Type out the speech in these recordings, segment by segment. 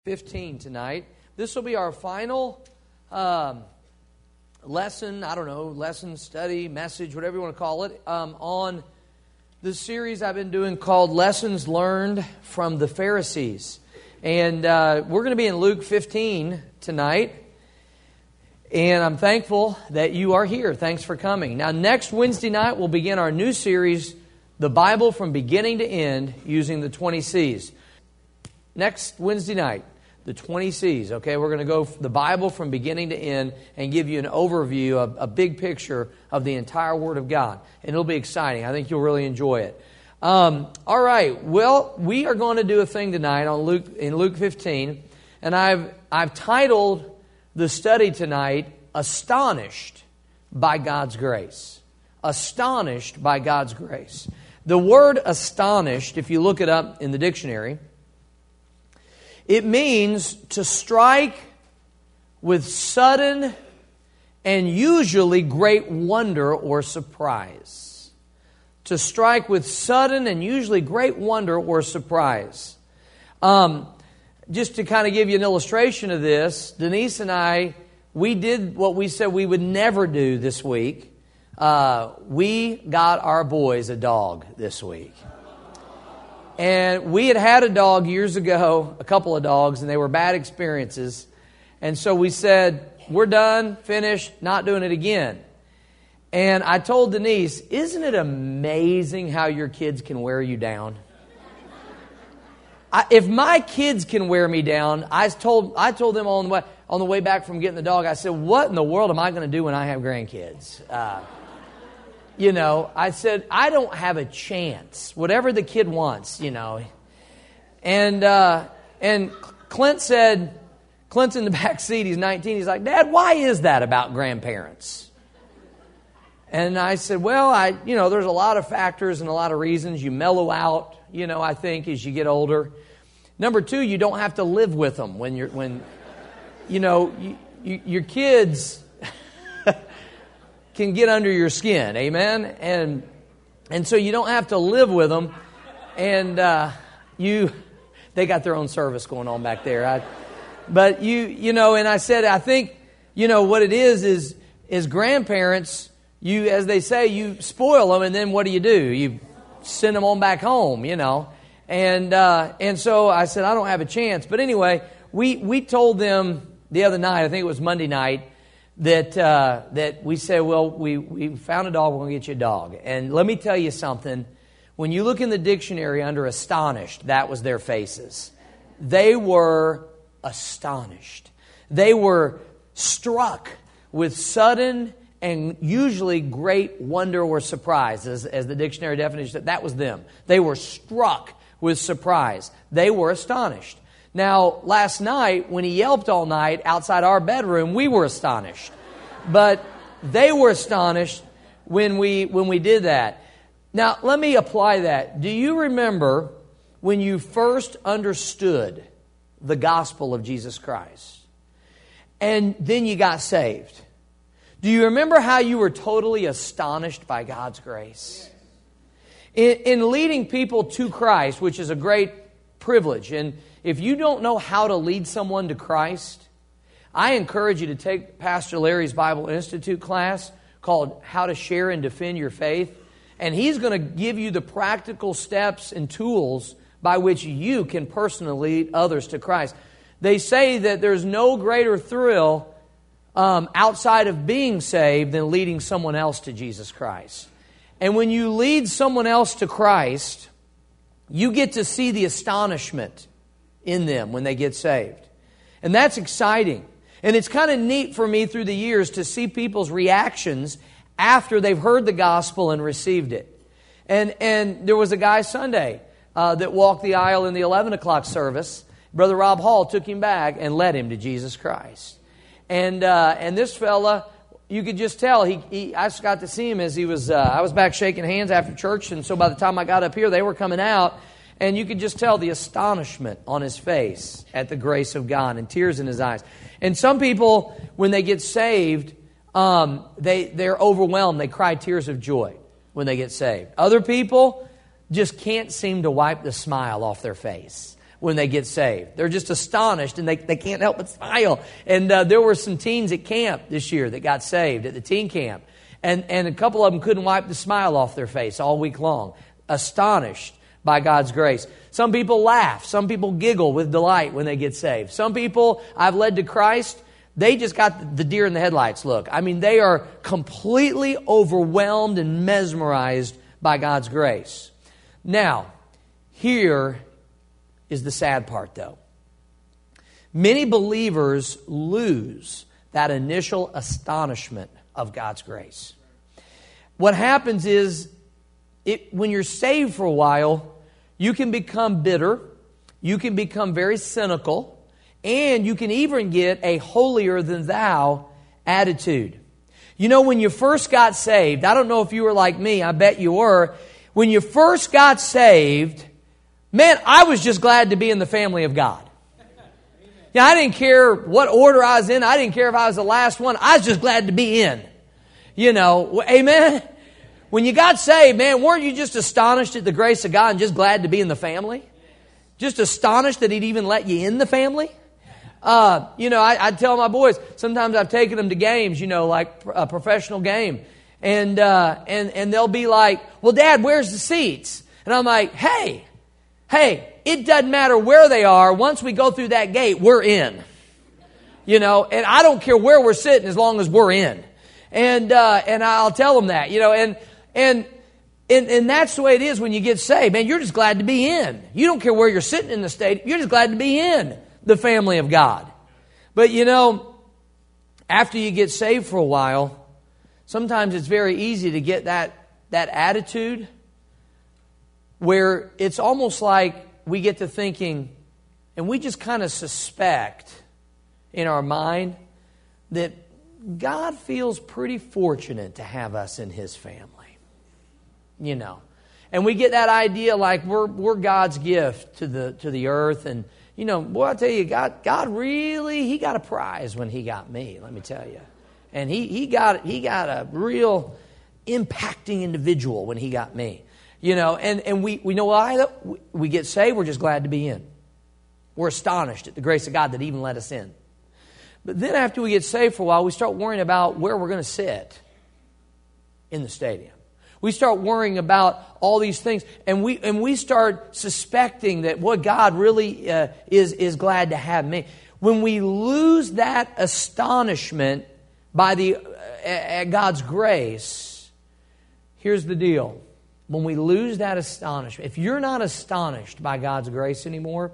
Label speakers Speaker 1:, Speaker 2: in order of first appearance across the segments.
Speaker 1: 15 tonight. This will be our final lesson, lesson, study, message, whatever you want to call it, on the series I've been doing called Lessons Learned from the Pharisees. And we're going to be in Luke 15 tonight. And I'm thankful that you are here. Thanks for coming. Now, next Wednesday night, we'll begin our new series, The Bible from Beginning to End, using the 20 C's. Next Wednesday night, the 20 C's, okay? We're going to go the Bible from beginning to end and give you an overview, a big picture of the entire Word of God. And it'll be exciting. I think you'll really enjoy it. All right. Well, we are going to do a thing tonight in Luke 15. And I've titled the study tonight, Astonished by God's Grace. Astonished by God's grace. The word astonished, if you look it up in the dictionary, it means to strike with sudden and usually great wonder or surprise. To strike with sudden and usually great wonder or surprise. Just to kind of give you an illustration of this, Denise and I, we did what we said we would never do this week. We got our boys a dog this week. And we had a dog years ago, a couple of dogs, and they were bad experiences. And so we said, we're done, finished, not doing it again. And I told Denise, isn't it amazing how your kids can wear you down? If my kids can wear me down, I told them on the way back from getting the dog, I said, what in the world am I going to do when I have grandkids? I said, I don't have a chance. Whatever the kid wants, And Clint said, Clint's in the back seat, he's 19. He's like, Dad, why is that about grandparents? And I said, well, there's a lot of factors and a lot of reasons. You mellow out, I think, as you get older. Number two, you don't have to live with them when your kids can get under your skin, amen? And so you don't have to live with them, and they got their own service going on back there. And I said, I think, what it is grandparents, as they say, you spoil them, and then what do? You send them on back home, And so I said, I don't have a chance. But anyway, we told them the other night, I think it was Monday night, that we said, well, we found a dog, we're going to get you a dog. And let me tell you something. When you look in the dictionary under astonished, that was their faces. They were astonished. They were struck with sudden and usually great wonder or surprise, as the dictionary definition said. That was them. They were struck with surprise. They were astonished. Now, last night, when he yelped all night outside our bedroom, we were astonished. But they were astonished when we did that. Now, let me apply that. Do you remember when you first understood the gospel of Jesus Christ? And then you got saved. Do you remember how you were totally astonished by God's grace? In leading people to Christ, which is a great privilege, and if you don't know how to lead someone to Christ, I encourage you to take Pastor Larry's Bible Institute class called How to Share and Defend Your Faith. And he's going to give you the practical steps and tools by which you can personally lead others to Christ. They say that there's no greater thrill outside of being saved than leading someone else to Jesus Christ. And when you lead someone else to Christ, you get to see the astonishment in them when they get saved. And that's exciting. And it's kind of neat for me through the years to see people's reactions after they've heard the gospel and received it. And there was a guy Sunday that walked the aisle in the 11 o'clock service. Brother Rob Hall took him back and led him to Jesus Christ. And this fella, you could just tell, I just got to see him as he was, I was back shaking hands after church, and so by the time I got up here, they were coming out. And you could just tell the astonishment on his face at the grace of God and tears in his eyes. And some people, when they get saved, they're overwhelmed. They cry tears of joy when they get saved. Other people just can't seem to wipe the smile off their face when they get saved. They're just astonished, and they can't help but smile. And there were some teens at camp this year that got saved at the teen camp. And a couple of them couldn't wipe the smile off their face all week long, astonished by God's grace. Some people laugh. Some people giggle with delight when they get saved. Some people I've led to Christ, they just got the deer in the headlights look. I mean, they are completely overwhelmed and mesmerized by God's grace. Now, here is the sad part, though. Many believers lose that initial astonishment of God's grace. What happens is, when you're saved for a while, you can become bitter, you can become very cynical, and you can even get a holier-than-thou attitude. You know, when you first got saved, I don't know if you were like me, I bet you were. When you first got saved, man, I was just glad to be in the family of God. Yeah, I didn't care what order I was in. I didn't care if I was the last one. I was just glad to be in. You know, amen? When you got saved, man, weren't you just astonished at the grace of God and just glad to be in the family? Just astonished that He'd even let you in the family? I tell my boys, sometimes I've taken them to games, like a professional game. And they'll be like, well, Dad, where's the seats? And I'm like, hey, it doesn't matter where they are. Once we go through that gate, we're in. And I don't care where we're sitting as long as we're in. And I'll tell them that, and that's the way it is when you get saved. Man, you're just glad to be in. You don't care where you're sitting in the stadium. You're just glad to be in the family of God. But after you get saved for a while, sometimes it's very easy to get that attitude where it's almost like we get to thinking, and we just kind of suspect in our mind that God feels pretty fortunate to have us in His family. And we get that idea like we're God's gift to the earth. And, boy, I tell you, God really, He got a prize when He got me, let me tell you. And he got a real impacting individual when He got me. And we know why we get saved, we're just glad to be in. We're astonished at the grace of God that even let us in. But then after we get saved for a while, we start worrying about where we're going to sit in the stadium. We start worrying about all these things, and we start suspecting that, boy, God really is glad to have me. When we lose that astonishment at God's grace, here's the deal. When we lose that astonishment, if you're not astonished by God's grace anymore,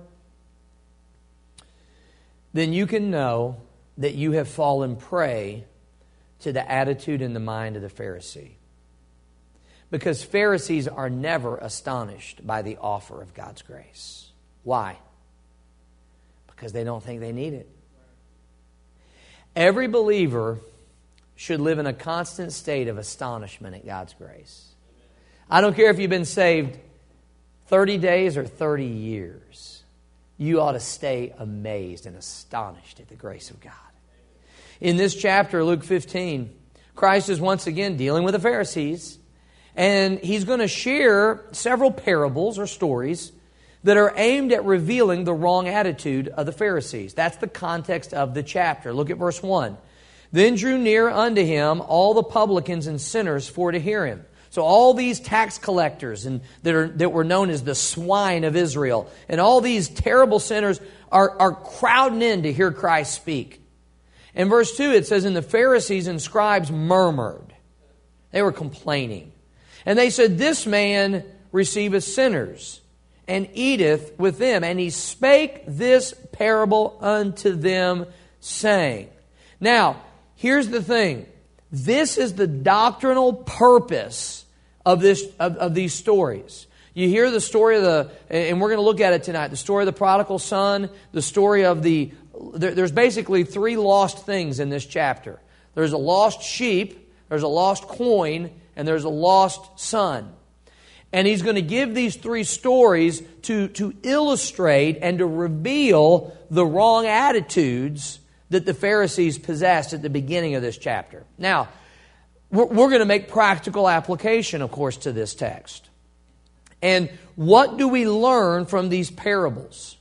Speaker 1: then you can know that you have fallen prey to the attitude and the mind of the Pharisee. Because Pharisees are never astonished by the offer of God's grace. Why? Because they don't think they need it. Every believer should live in a constant state of astonishment at God's grace. I don't care if you've been saved 30 days or 30 years. You ought to stay amazed and astonished at the grace of God. In this chapter, Luke 15, Christ is once again dealing with the Pharisees. And He's going to share several parables or stories that are aimed at revealing the wrong attitude of the Pharisees. That's the context of the chapter. Look at verse 1. Then drew near unto Him all the publicans and sinners for to hear Him. So all these tax collectors that were known as the swine of Israel, and all these terrible sinners are crowding in to hear Christ speak. In verse 2 it says, and the Pharisees and scribes murmured. They were complaining. And they said, this man receiveth sinners, and eateth with them. And He spake this parable unto them, saying. Now, here's the thing. This is the doctrinal purpose of these stories. You hear the story and we're going to look at it tonight, the story of the prodigal son, the story of there's basically three lost things in this chapter. There's a lost sheep, there's a lost coin, and there's a lost son. And He's going to give these three stories to illustrate and to reveal the wrong attitudes that the Pharisees possessed at the beginning of this chapter. Now, we're going to make practical application, of course, to this text. And what do we learn from these parables?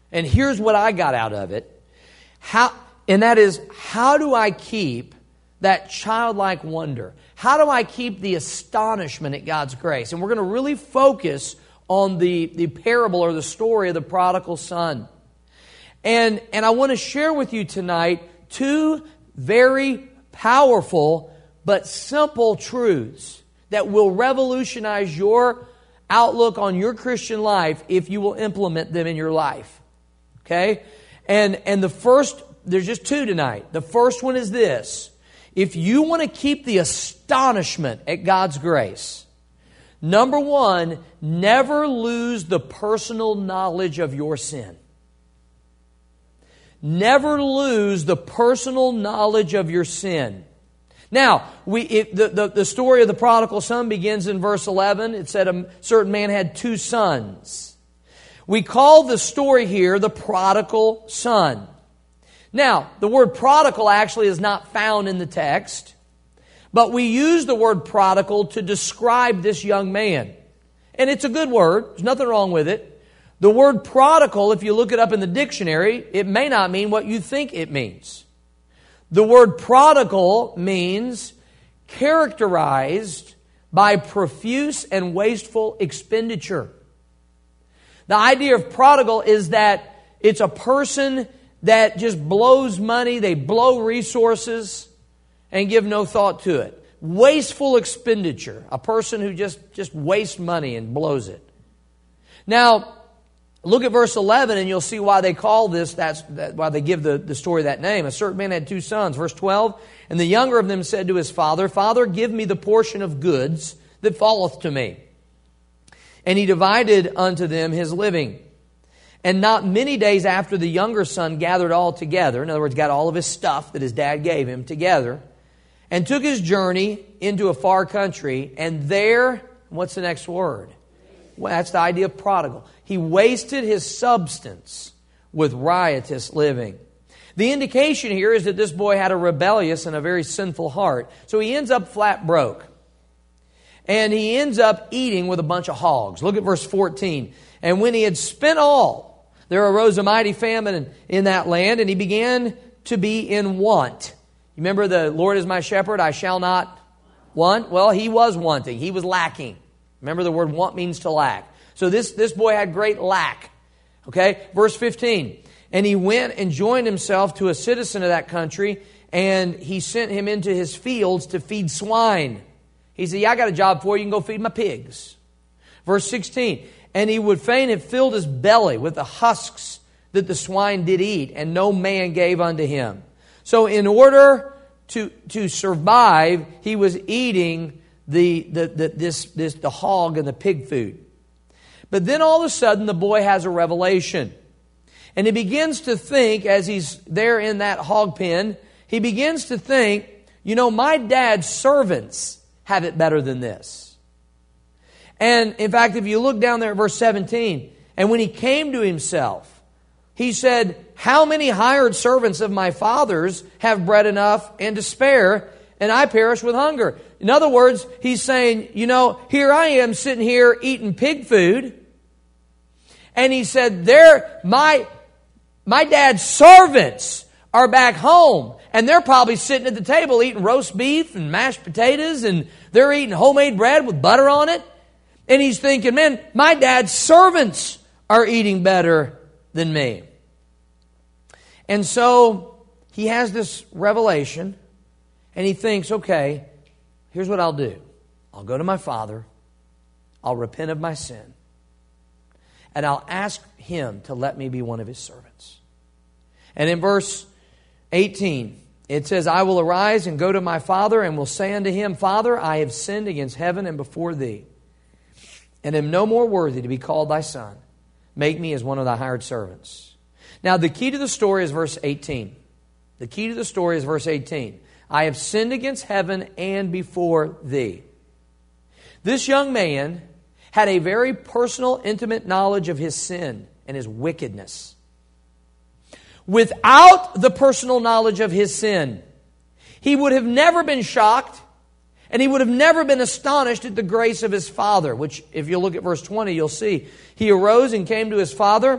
Speaker 1: And here's what I got out of it. And that is, how do I keep that childlike wonder? How do I keep the astonishment at God's grace? And we're going to really focus on the parable or the story of the prodigal son. And I want to share with you tonight two very powerful but simple truths that will revolutionize your outlook on your Christian life if you will implement them in your life. Okay? And the first, there's just two tonight. The first one is this. If you want to keep the astonishment at God's grace, number one, never lose the personal knowledge of your sin. Never lose the personal knowledge of your sin. Now, the story of the prodigal son begins in verse 11. It said a certain man had two sons. We call the story here the prodigal son. Now, the word prodigal actually is not found in the text, but we use the word prodigal to describe this young man. And it's a good word. There's nothing wrong with it. The word prodigal, if you look it up in the dictionary, it may not mean what you think it means. The word prodigal means characterized by profuse and wasteful expenditure. The idea of prodigal is that it's a person that just blows money, they blow resources, and give no thought to it. Wasteful expenditure. A person who just wastes money and blows it. Now, look at verse 11 and you'll see why they call this, why they give the story that name. A certain man had two sons. Verse 12, and the younger of them said to his father, Father, give me the portion of goods that falleth to me. And he divided unto them his living. And not many days after, the younger son gathered all together. In other words, got all of his stuff that his dad gave him together. And took his journey into a far country. And there, what's the next word? Well, that's the idea of prodigal. He wasted his substance with riotous living. The indication here is that this boy had a rebellious and a very sinful heart. So he ends up flat broke. And he ends up eating with a bunch of hogs. Look at verse 14. And when he had spent all, there arose a mighty famine in that land, and he began to be in want. You remember the Lord is my shepherd, I shall not want? Well, he was wanting. He was lacking. Remember the word want means to lack. So this boy had great lack. Okay, verse 15. And he went and joined himself to a citizen of that country, and he sent him into his fields to feed swine. He said, yeah, I got a job for you. You can go feed my pigs. Verse 16. And he would fain have filled his belly with the husks that the swine did eat, and no man gave unto him. So in order to survive, he was eating the hog and the pig food. But then all of a sudden, the boy has a revelation. And he begins to think, as he's there in that hog pen, he begins to think, you know, my dad's servants have it better than this. And in fact, if you look down there at verse 17, and when he came to himself, he said, how many hired servants of my father's have bread enough and to spare, and I perish with hunger? In other words, he's saying, you know, here I am sitting here eating pig food. And he said, my dad's servants are back home. And they're probably sitting at the table eating roast beef and mashed potatoes, and they're eating homemade bread with butter on it. And he's thinking, man, my dad's servants are eating better than me. And so he has this revelation, and he thinks, okay, here's what I'll do. I'll go to my father, I'll repent of my sin, and I'll ask him to let me be one of his servants. And in verse 18, it says, I will arise and go to my father, and will say unto him, Father, I have sinned against heaven and before thee, and am no more worthy to be called thy son. Make me as one of thy hired servants. Now, the key to the story is verse 18. The key to the story is verse 18. I have sinned against heaven and before thee. This young man had a very personal, intimate knowledge of his sin and his wickedness. Without the personal knowledge of his sin, he would have never been shocked, and he would have never been astonished at the grace of his father, which, if you look at verse 20, you'll see. He arose and came to his father,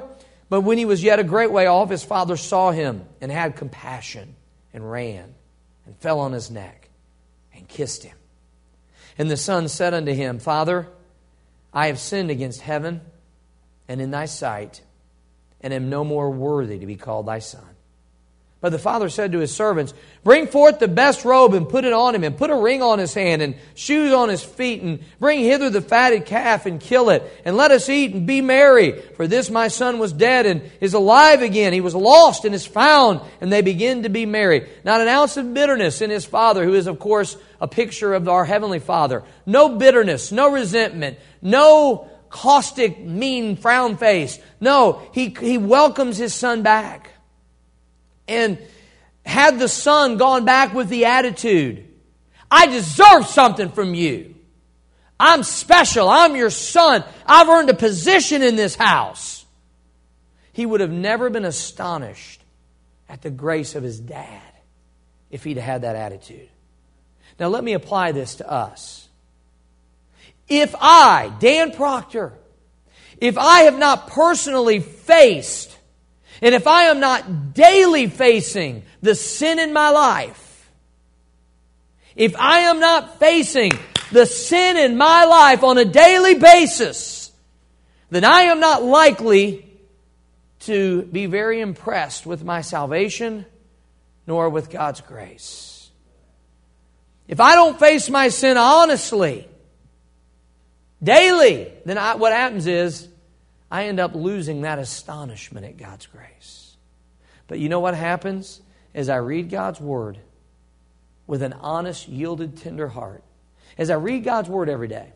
Speaker 1: But when he was yet a great way off, his father saw him and had compassion and ran and fell on his neck and kissed him. And the son said unto him, Father, I have sinned against heaven and in thy sight, and am no more worthy to be called thy son. But the father said to his servants, Bring forth the best robe and put it on him, and put a ring on his hand and shoes on his feet, and bring hither the fatted calf and kill it, and let us eat and be merry. For this my son was dead and is alive again. He was lost and is found. And they begin to be merry. Not an ounce of bitterness in his father, who is of course a picture of our heavenly Father. No bitterness, no resentment, no caustic, mean frown face. No, he welcomes his son back. And had the son gone back with the attitude, I deserve something from you. I'm special. I'm your son. I've earned a position in this house. He would have never been astonished at the grace of his dad if he'd had that attitude. Now let me apply this to us. If I, Dan Proctor, if I have not personally faced, and if I am not daily facing the sin in my life, if I am not facing the sin in my life on a daily basis, then I am not likely to be very impressed with my salvation nor with God's grace. If I don't face my sin honestly, daily, then what happens is I end up losing that astonishment at God's grace. But you know what happens? As I read God's Word with an honest, yielded, tender heart, as I read God's Word every day,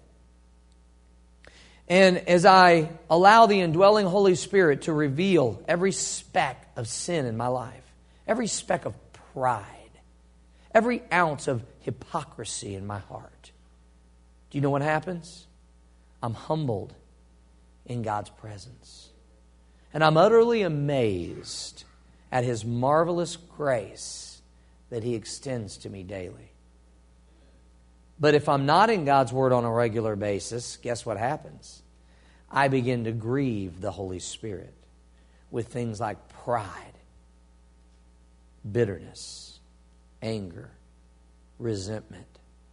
Speaker 1: and as I allow the indwelling Holy Spirit to reveal every speck of sin in my life, every speck of pride, every ounce of hypocrisy in my heart, do you know what happens? I'm humbled in God's presence. And I'm utterly amazed at His marvelous grace that He extends to me daily. But if I'm not in God's Word on a regular basis, guess what happens? I begin to grieve the Holy Spirit with things like pride, bitterness, anger, resentment,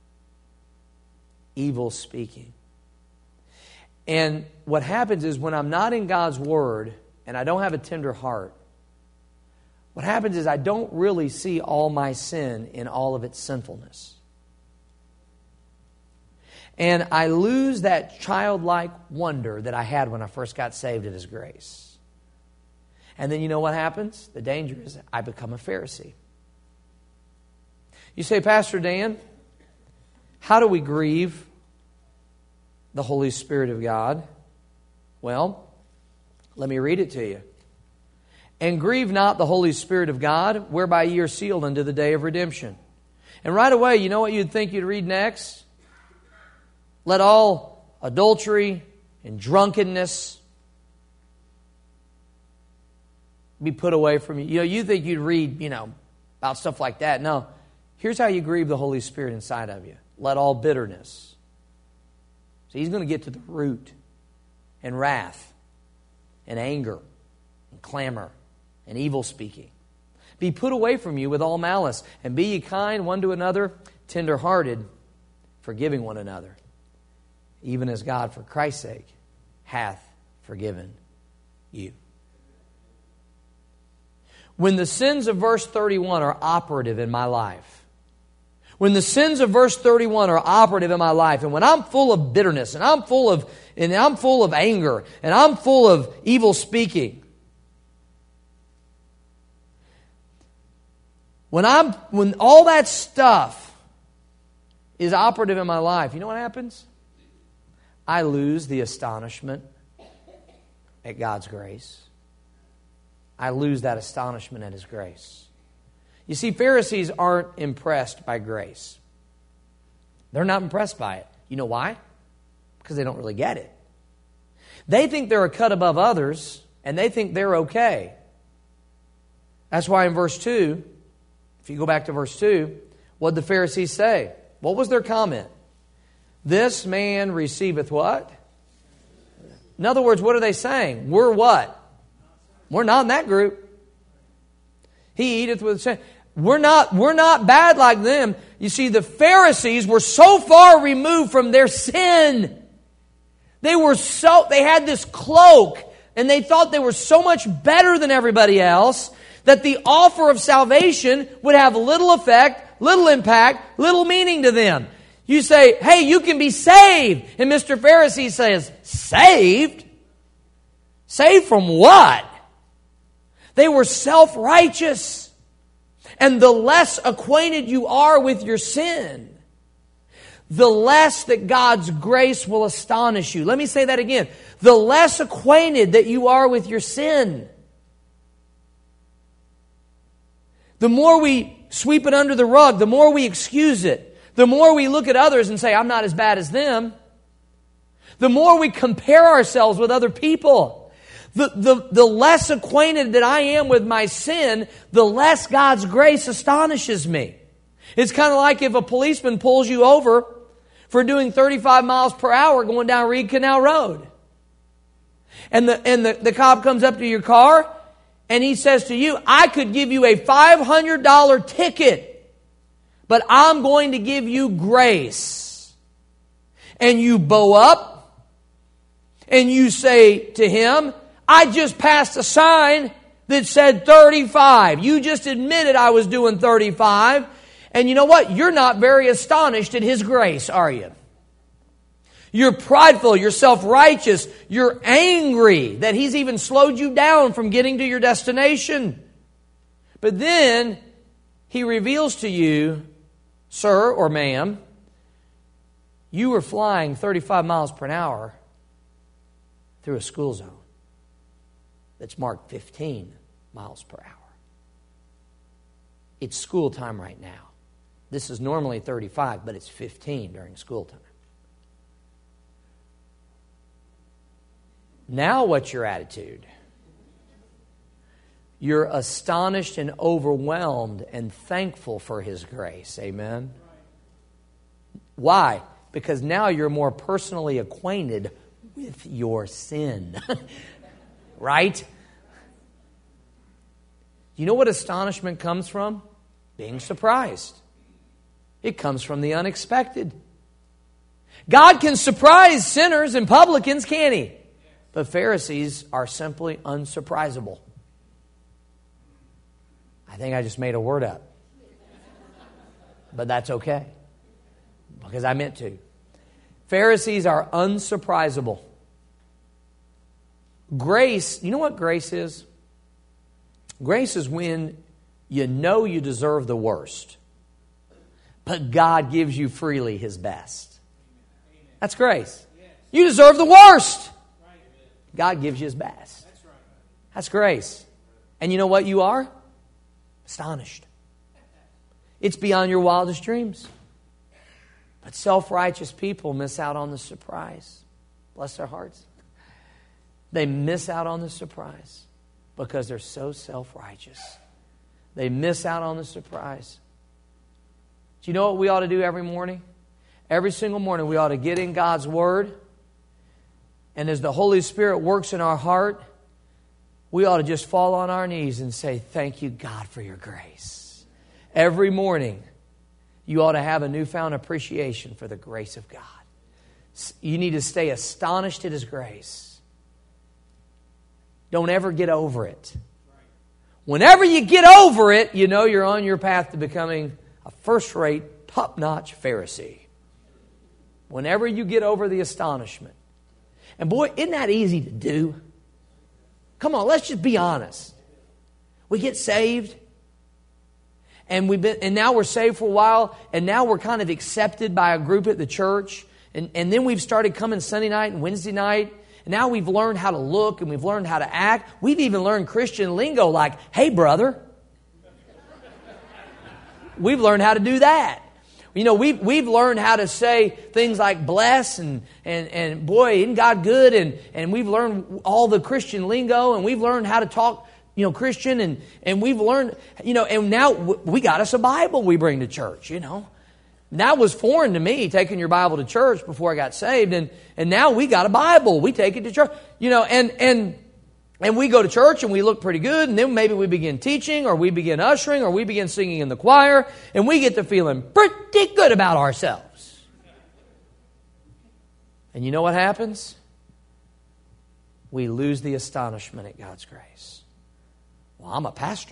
Speaker 1: evil speaking. And what happens is when I'm not in God's Word and I don't have a tender heart, what happens is I don't really see all my sin in all of its sinfulness. And I lose that childlike wonder that I had when I first got saved at His grace. And then you know what happens? The danger is I become a Pharisee. You say, Pastor Dan, how do we grieve the Holy Spirit of God? Well, let me read it to you. And grieve not the Holy Spirit of God, whereby ye are sealed unto the day of redemption. And right away, you know what you'd think you'd read next? Let all adultery and drunkenness be put away from you. You know, you think you'd read, about stuff like that. No. Here's how you grieve the Holy Spirit inside of you. Let all bitterness. So He's going to get to the root, and wrath, and anger, and clamor, and evil speaking. Be put away from you with all malice, and be ye kind one to another, tender-hearted, forgiving one another, even as God, for Christ's sake, hath forgiven you. When the sins of verse 31 are operative in my life, when the sins of verse 31 are operative in my life, and when I'm full of bitterness, and I'm full of anger, and I'm full of evil speaking, when all that stuff is operative in my life, you know what happens? I lose the astonishment at God's grace. I lose that astonishment at His grace. You see, Pharisees aren't impressed by grace. They're not impressed by it. You know why? Because they don't really get it. They think they're a cut above others, and they think they're okay. That's why in verse 2, if you go back to verse 2, what did the Pharisees say? What was their comment? This man receiveth what? In other words, what are they saying? We're what? We're not in that group. He eateth with sin. We're not bad like them. You see, the Pharisees were so far removed from their sin. They had this cloak, and they thought they were so much better than everybody else that the offer of salvation would have little effect, little impact, little meaning to them. You say, hey, you can be saved. And Mr. Pharisee says, saved? Saved from what? They were self-righteous. And the less acquainted you are with your sin, the less that God's grace will astonish you. Let me say that again. The less acquainted that you are with your sin, the more we sweep it under the rug, the more we excuse it, the more we look at others and say, I'm not as bad as them, the more we compare ourselves with other people. The less acquainted that I am with my sin, the less God's grace astonishes me. It's kind of like if a policeman pulls you over for doing 35 miles per hour going down Reed Canal Road. And the cop comes up to your car and he says to you, I could give you a $500 ticket, but I'm going to give you grace. And you bow up and you say to him, I just passed a sign that said 35. You just admitted I was doing 35. And you know what? You're not very astonished at His grace, are you? You're prideful. You're self-righteous. You're angry that He's even slowed you down from getting to your destination. But then He reveals to you, sir or ma'am, you were flying 35 miles per hour through a school zone that's marked 15 miles per hour. It's school time right now. This is normally 35, but it's 15 during school time. Now what's your attitude? You're astonished and overwhelmed and thankful for His grace. Amen? Why? Because now you're more personally acquainted with your sin. Right? You know what astonishment comes from? Being surprised. It comes from the unexpected. God can surprise sinners and publicans, can't He? But Pharisees are simply unsurprisable. I think I just made a word up. But that's okay. Because I meant to. Pharisees are unsurprisable. Grace, you know what grace is? Grace is when you know you deserve the worst, but God gives you freely His best. That's grace. You deserve the worst. God gives you His best. That's grace. And you know what you are? Astonished. It's beyond your wildest dreams. But self-righteous people miss out on the surprise. Bless their hearts. They miss out on the surprise because they're so self-righteous. They miss out on the surprise. Do you know what we ought to do every morning? Every single morning we ought to get in God's Word. And as the Holy Spirit works in our heart, we ought to just fall on our knees and say, thank you, God, for your grace. Every morning, you ought to have a newfound appreciation for the grace of God. You need to stay astonished at His grace. Don't ever get over it. Whenever you get over it, you know you're on your path to becoming a first-rate, top-notch Pharisee. Whenever you get over the astonishment. And boy, isn't that easy to do? Come on, let's just be honest. We get saved, and now we're saved for a while, and now we're kind of accepted by a group at the church, and then we've started coming Sunday night and Wednesday night. And now we've learned how to look and we've learned how to act. We've even learned Christian lingo like, hey, brother. We've learned how to do that. You know, we've learned how to say things like bless and boy, isn't God good? And we've learned all the Christian lingo and we've learned how to talk, Christian and we've learned, and now we got us a Bible we bring to church, That was foreign to me, taking your Bible to church before I got saved. And now we got a Bible. We take it to church. And And we go to church and we look pretty good, and then maybe we begin teaching, or we begin ushering, or we begin singing in the choir, and we get to feeling pretty good about ourselves. And you know what happens? We lose the astonishment at God's grace. Well, I'm a pastor.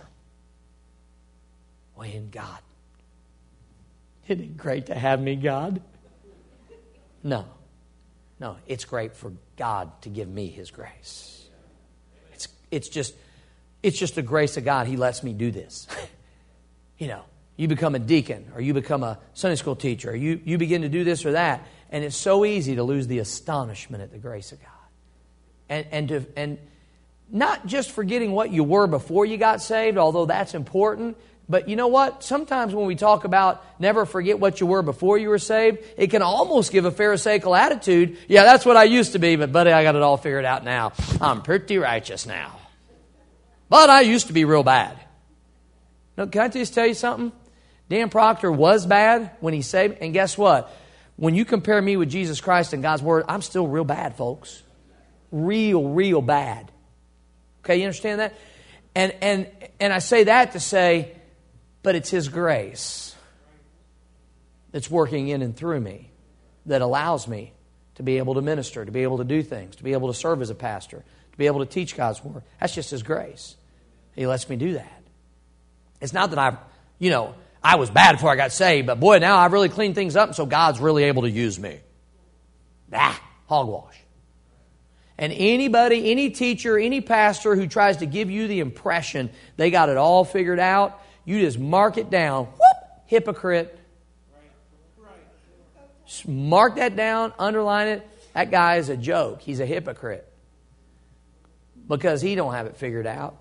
Speaker 1: Well, in God. Isn't it great to have me, God? No, it's great for God to give me His grace. It's just the grace of God. He lets me do this. You become a deacon, or you become a Sunday school teacher, or you begin to do this or that, and it's so easy to lose the astonishment at the grace of God. And not just forgetting what you were before you got saved, although that's important. But you know what? Sometimes when we talk about never forget what you were before you were saved, it can almost give a pharisaical attitude. Yeah, that's what I used to be, but buddy, I got it all figured out now. I'm pretty righteous now. But I used to be real bad. No, can I just tell you something? Dan Proctor was bad when he saved. And guess what? When you compare me with Jesus Christ and God's Word, I'm still real bad, folks. Real bad. Okay, you understand that? And I say that to say, but it's His grace that's working in and through me that allows me to be able to minister, to be able to do things, to be able to serve as a pastor, to be able to teach God's Word. That's just His grace. He lets me do that. It's not that I was bad before I got saved, but boy, now I've really cleaned things up, and so God's really able to use me. Hogwash. And anybody, any teacher, any pastor who tries to give you the impression they got it all figured out, you just mark it down. Whoop! Hypocrite. Just mark that down, underline it. That guy is a joke. He's a hypocrite. Because he don't have it figured out.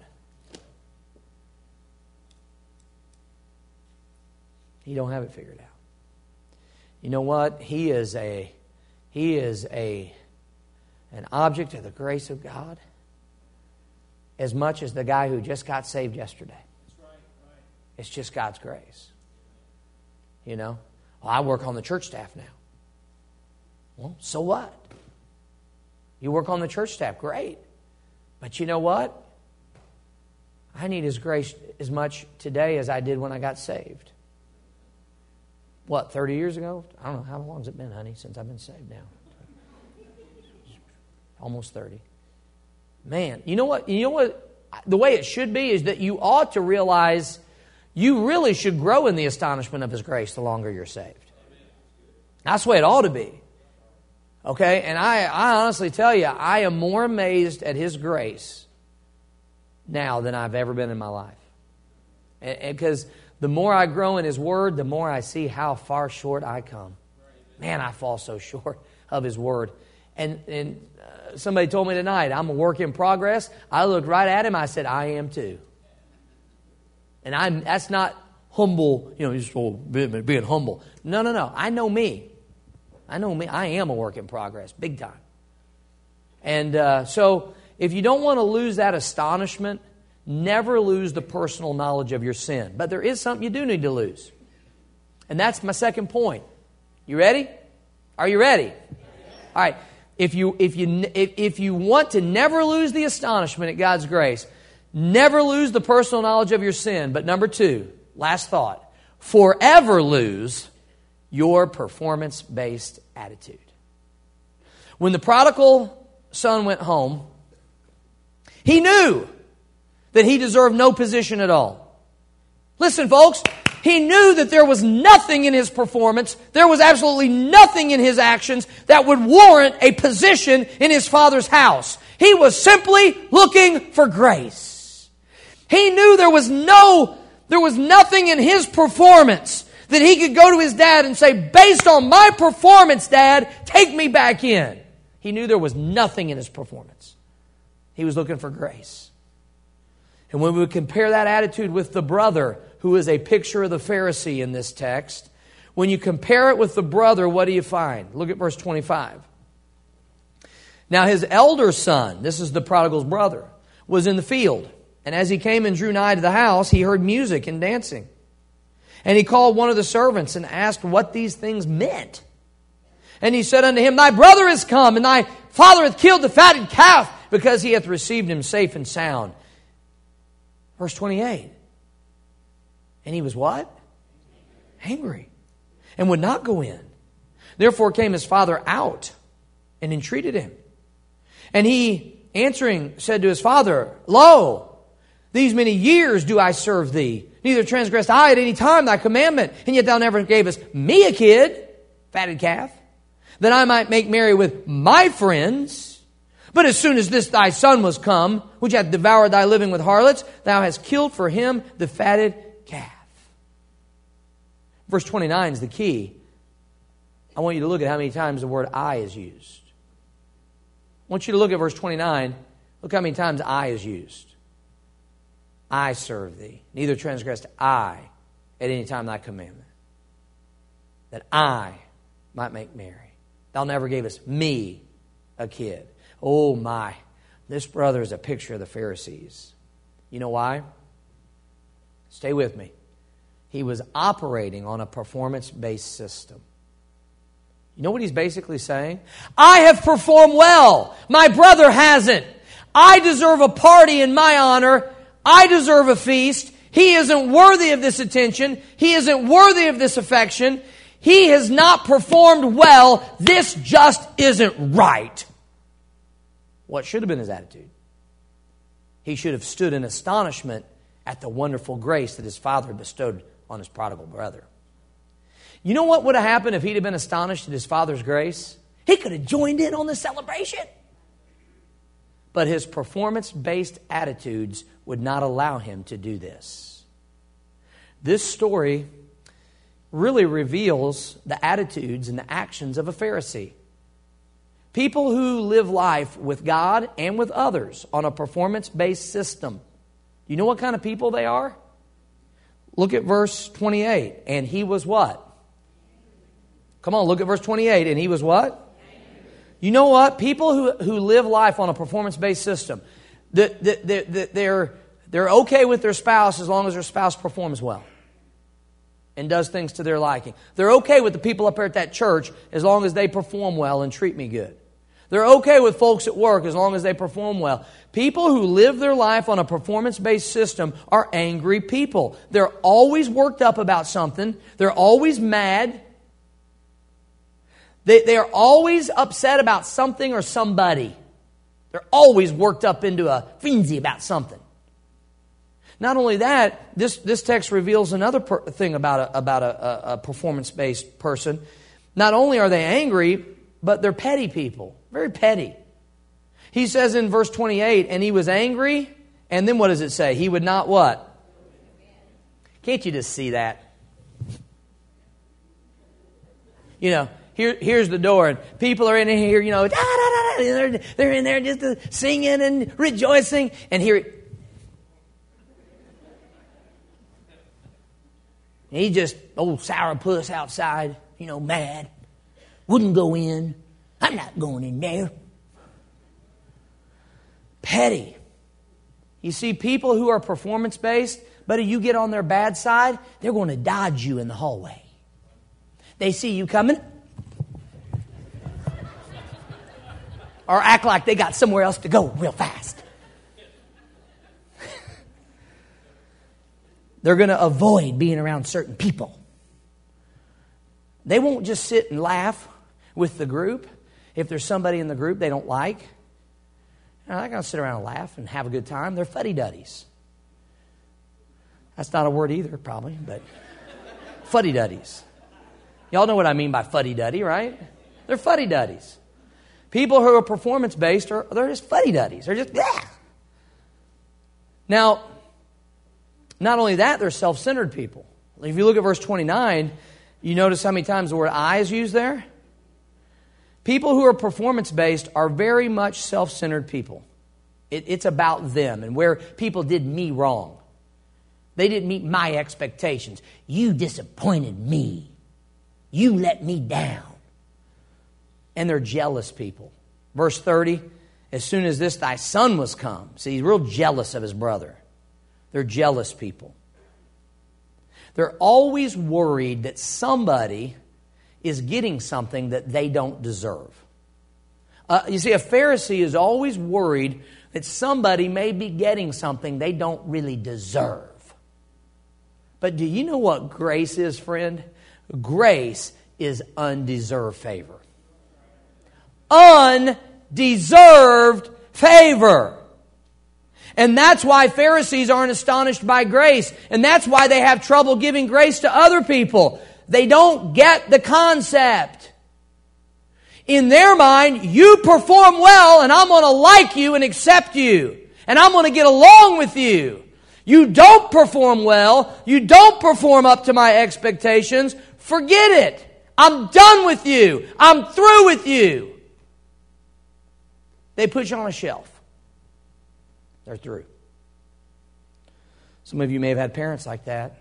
Speaker 1: He don't have it figured out. You know what? He is an object of the grace of God as much as the guy who just got saved yesterday. It's just God's grace. Well, I work on the church staff now. Well, so what? You work on the church staff, great. But you know what? I need His grace as much today as I did when I got saved. 30 years ago? I don't know. How long has it been, honey, since I've been saved now? Almost 30. Man, you know what? The way it should be is that you ought to realize you really should grow in the astonishment of His grace the longer you're saved. That's the way it ought to be. Okay? And I honestly tell you, I am more amazed at His grace now than I've ever been in my life. Because the more I grow in His Word, the more I see how far short I come. Man, I fall so short of His Word. And somebody told me tonight, I'm a work in progress. I looked right at him. I said, I am too. And that's not humble, just being humble. No. I know me. I am a work in progress, big time. And so if you don't want to lose that astonishment, never lose the personal knowledge of your sin. But there is something you do need to lose. And that's my second point. You ready? Are you ready? All right. If you want to never lose the astonishment at God's grace, never lose the personal knowledge of your sin. But number 2, last thought, forever lose your performance-based attitude. When the prodigal son went home, he knew that he deserved no position at all. Listen, folks, he knew that there was nothing in his performance, there was absolutely nothing in his actions that would warrant a position in his father's house. He was simply looking for grace. He knew there was nothing in his performance that he could go to his dad and say, based on my performance, Dad, take me back in. He knew there was nothing in his performance. He was looking for grace. And when we compare that attitude with the brother, who is a picture of the Pharisee in this text, when you compare it with the brother, what do you find? Look at verse 25. Now his elder son, this is the prodigal's brother, was in the field. And as he came and drew nigh to the house, he heard music and dancing. And he called one of the servants and asked what these things meant. And he said unto him, Thy brother is come, and thy father hath killed the fatted calf, Because he hath received him safe and sound. Verse 28. And he was what? Angry. And would not go in. Therefore came his father out and entreated him. And he answering said to his father, Lo, these many years do I serve thee. Neither transgressed I at any time thy commandment. And yet thou never gavest me a kid, fatted calf, that I might make merry with my friends. But as soon as this thy son was come, which hath devoured thy living with harlots, thou hast killed for him the fatted calf. Verse 29 is the key. I want you to look at how many times the word I is used. I want you to look at verse 29. Look how many times I is used. I serve thee. Neither transgressed I at any time thy commandment, that I might make merry. Thou never gavest me a kid. Oh my, this brother is a picture of the Pharisees. You know why? Stay with me. He was operating on a performance-based system. You know what he's basically saying? I have performed well. My brother hasn't. I deserve a party in my honor. I deserve a feast. He isn't worthy of this attention. He isn't worthy of this affection. He has not performed well. This just isn't right. What should have been his attitude? He should have stood in astonishment at the wonderful grace that his father bestowed on his prodigal brother. You know what would have happened if he'd have been astonished at his father's grace? He could have joined in on the celebration. But his performance-based attitudes would not allow him to do this. This story really reveals the attitudes and the actions of a Pharisee. People who live life with God and with others on a performance-based system. You know what kind of people they are? Look at verse 28. And he was what? Come on, look at verse 28. And he was what? You know what? People who live life on a performance-based system, they're okay with their spouse as long as their spouse performs well and does things to their liking. They're okay with the people up here at that church as long as they perform well and treat me good. They're okay with folks at work as long as they perform well. People who live their life on a performance-based system are angry people. They're always worked up about something. They're always mad. They are always upset about something or somebody. They're always worked up into a frenzy about something. Not only that, this text reveals another thing about a performance-based person. Not only are they angry, but they're petty people. Very petty. He says in verse 28, and he was angry, and then what does it say? He would not what? Can't you just see that? You know, here's the door, and people are in here, you know, they're in there just singing and rejoicing, and here he just, old sourpuss outside, you know, mad. Wouldn't go in. I'm not going in there. Petty. You see, people who are performance-based, but if you get on their bad side, they're going to dodge you in the hallway. They see you coming, or act like they got somewhere else to go real fast. They're going to avoid being around certain people. They won't just sit and laugh with the group. If there's somebody in the group they don't like, they're not going to sit around and laugh and have a good time. They're fuddy-duddies. That's not a word either, probably, but fuddy-duddies. Y'all know what I mean by fuddy-duddy, right? They're fuddy-duddies. People who are performance-based, they're just fuddy-duddies. They're just, bleh. Now, not only that, they're self-centered people. If you look at verse 29, you notice how many times the word I is used there? People who are performance-based are very much self-centered people. It's about them and where people did me wrong. They didn't meet my expectations. You disappointed me. You let me down. And they're jealous people. Verse 30, as soon as this thy son was come. See, he's real jealous of his brother. They're jealous people. They're always worried that somebody is getting something that they don't deserve. You see, a Pharisee is always worried that somebody may be getting something they don't really deserve. But do you know what grace is, friend? Grace is undeserved favor. Undeserved favor. And that's why Pharisees aren't astonished by grace. And that's why they have trouble giving grace to other people. They don't get the concept. In their mind, you perform well and I'm going to like you and accept you. And I'm going to get along with you. You don't perform well. You don't perform up to my expectations. Forget it. I'm done with you. I'm through with you. They put you on a shelf. They're through. Some of you may have had parents like that.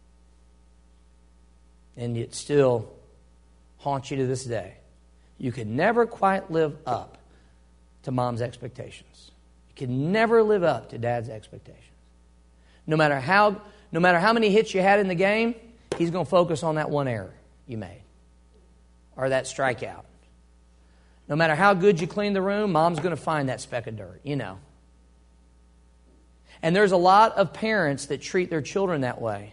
Speaker 1: And it still haunts you to this day. You could never quite live up to mom's expectations. You can never live up to dad's expectations. No matter how many hits you had in the game, he's going to focus on that one error you made. Or that strikeout. No matter how good you clean the room, mom's going to find that speck of dirt, you know. And there's a lot of parents that treat their children that way.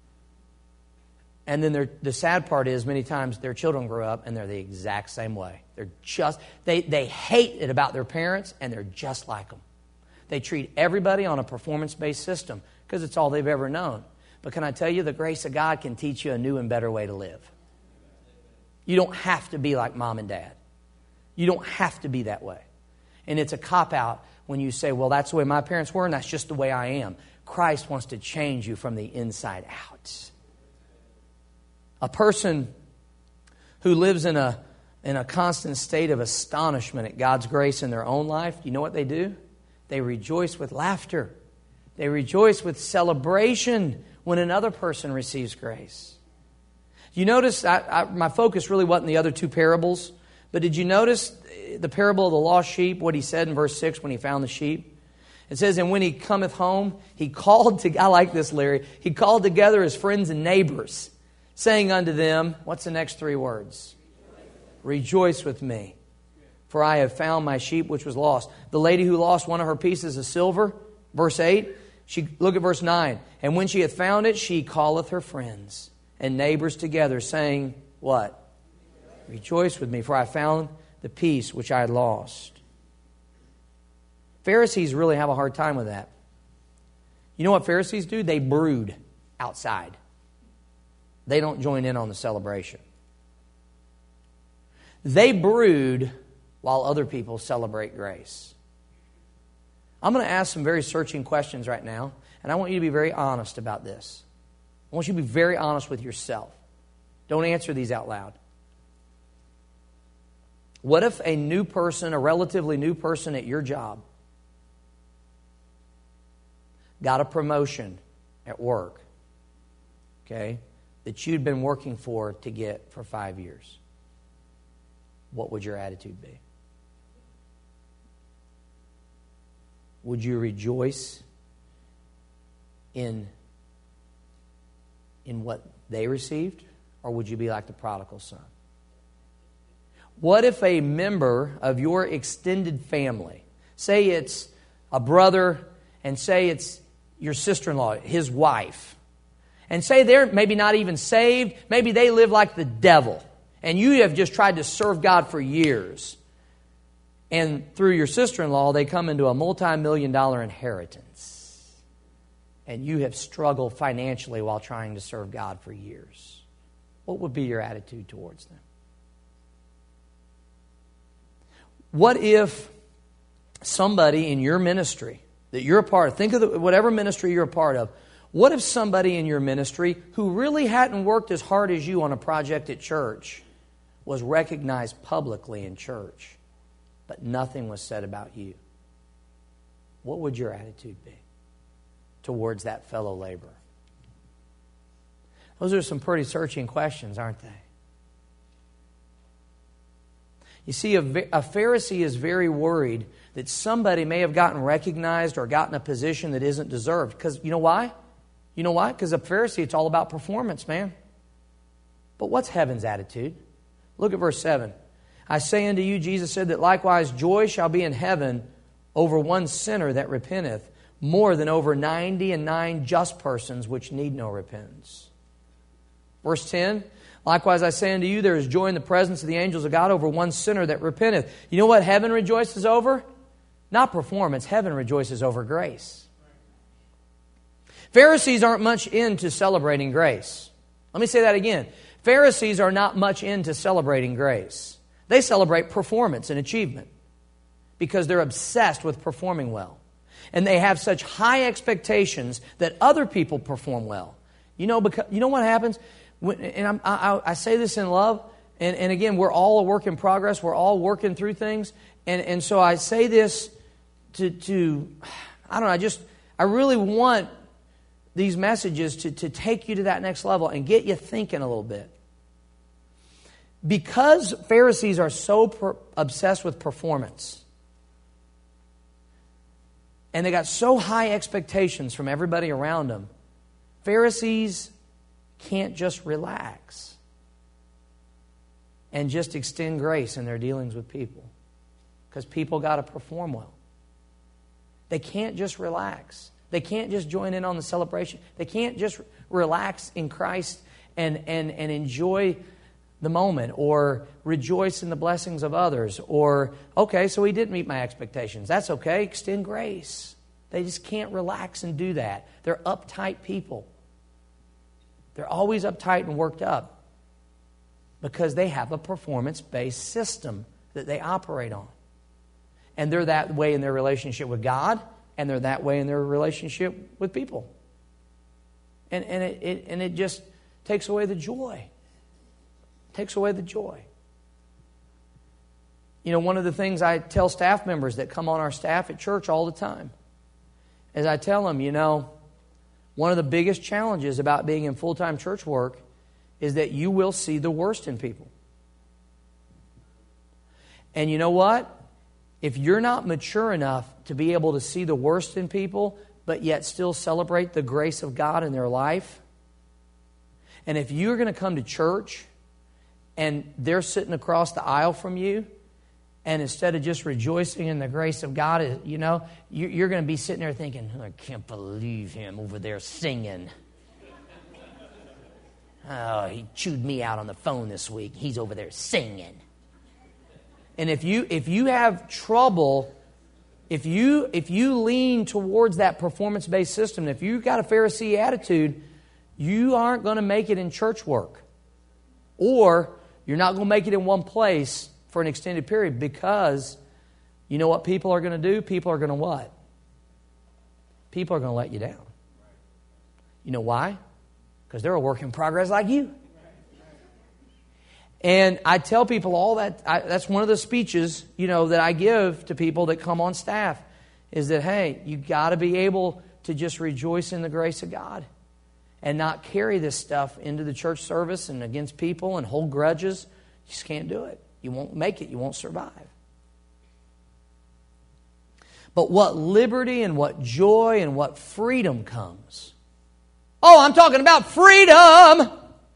Speaker 1: And then the sad part is many times their children grow up and they're the exact same way. They hate it about their parents and they're just like them. They treat everybody on a performance-based system because it's all they've ever known. But can I tell you, the grace of God can teach you a new and better way to live. You don't have to be like mom and dad. You don't have to be that way. And it's a cop-out when you say, well, that's the way my parents were and that's just the way I am. Christ wants to change you from the inside out. A person who lives in a constant state of astonishment at God's grace in their own life, you know what they do? They rejoice with laughter. They rejoice with celebration when another person receives grace. You notice, my focus really wasn't the other two parables, but did you notice the parable of the lost sheep, what he said in verse 6 when he found the sheep? It says, and when he cometh home, I like this, Larry, he called together his friends and neighbors, saying unto them, what's the next three words? Rejoice with me, for I have found my sheep which was lost. The lady who lost one of her pieces of silver, verse 8, look at verse 9. And when she hath found it, she calleth her friends and neighbors together, saying, what? Rejoice with me, for I found the piece which I had lost. Pharisees really have a hard time with that. You know what Pharisees do? They brood outside. They don't join in on the celebration. They brood while other people celebrate grace. I'm going to ask some very searching questions right now, and I want you to be very honest about this. I want you to be very honest with yourself. Don't answer these out loud. What if a new person, a relatively new person at your job, got a promotion at work, okay, that you'd been working to get for 5 years? What would your attitude be? Would you rejoice in what they received? Or would you be like the prodigal son? What if a member of your extended family, say it's a brother and say it's your sister-in-law, his wife, and say they're maybe not even saved, maybe they live like the devil, and you have just tried to serve God for years, and through your sister-in-law, they come into a multi-million-dollar inheritance, and you have struggled financially while trying to serve God for years. What would be your attitude towards them? What if somebody in your ministry that you're a part of, think of whatever ministry you're a part of, what if somebody in your ministry who really hadn't worked as hard as you on a project at church was recognized publicly in church, but nothing was said about you? What would your attitude be towards that fellow laborer? Those are some pretty searching questions, aren't they? You see, a Pharisee is very worried that somebody may have gotten recognized or gotten a position that isn't deserved. Because you know why? You know why? Because a Pharisee, it's all about performance, man. But what's heaven's attitude? Look at verse 7. I say unto you, Jesus said, that likewise joy shall be in heaven over one sinner that repenteth, more than over 99 just persons which need no repentance. Verse 10, likewise I say unto you, there is joy in the presence of the angels of God over one sinner that repenteth. You know what heaven rejoices over? Not performance. Heaven rejoices over grace. Pharisees aren't much into celebrating grace. Let me say that again. Pharisees are not much into celebrating grace. They celebrate performance and achievement because they're obsessed with performing well. And they have such high expectations that other people perform well. You know what happens? And I say this in love, and again, we're all a work in progress. We're all working through things. And so I say this to I don't know, I really want these messages to take you to that next level and get you thinking a little bit. Because Pharisees are so obsessed with performance, and they got so high expectations from everybody around them, Pharisees can't just relax and just extend grace in their dealings with people, because people got to perform well. They can't just relax. They can't just join in on the celebration. They can't just relax in Christ and enjoy the moment or rejoice in the blessings of others. Or, okay, so he didn't meet my expectations. That's okay. Extend grace. They just can't relax and do that. They're uptight people. They're always uptight and worked up because they have a performance-based system that they operate on. And they're that way in their relationship with God, and they're that way in their relationship with people. And it just takes away the joy. Takes away the joy. You know, one of the things I tell staff members that come on our staff at church all the time is I tell them, you know, one of the biggest challenges about being in full-time church work is that you will see the worst in people. And you know what? If you're not mature enough to be able to see the worst in people, but yet still celebrate the grace of God in their life, and if you're going to come to church and they're sitting across the aisle from you, and instead of just rejoicing in the grace of God, you know, you're going to be sitting there thinking, I can't believe him over there singing. Oh, he chewed me out on the phone this week. He's over there singing. And if you have trouble, if you lean towards that performance-based system, if you've got a Pharisee attitude, you aren't going to make it in church work. Or you're not going to make it in one place for an extended period, because you know what people are going to do? People are going to what? People are going to let you down. You know why? Because they're a work in progress like you. And I tell people all that. That's one of the speeches, you know, that I give to people that come on staff, is that, hey, you got to be able to just rejoice in the grace of God and not carry this stuff into the church service and against people and hold grudges. You just can't do it. You won't make it. You won't survive. But what liberty and what joy and what freedom comes. Oh, I'm talking about freedom.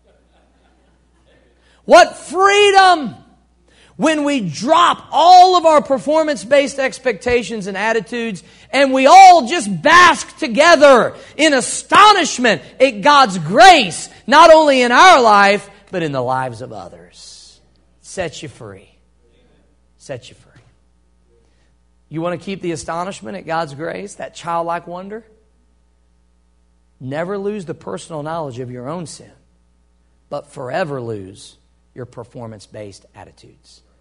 Speaker 1: What freedom when we drop all of our performance-based expectations and attitudes and we all just bask together in astonishment at God's grace, not only in our life, but in the lives of others. Sets you free. Sets you free. You want to keep the astonishment at God's grace, that childlike wonder? Never lose the personal knowledge of your own sin, but forever lose your performance-based attitudes.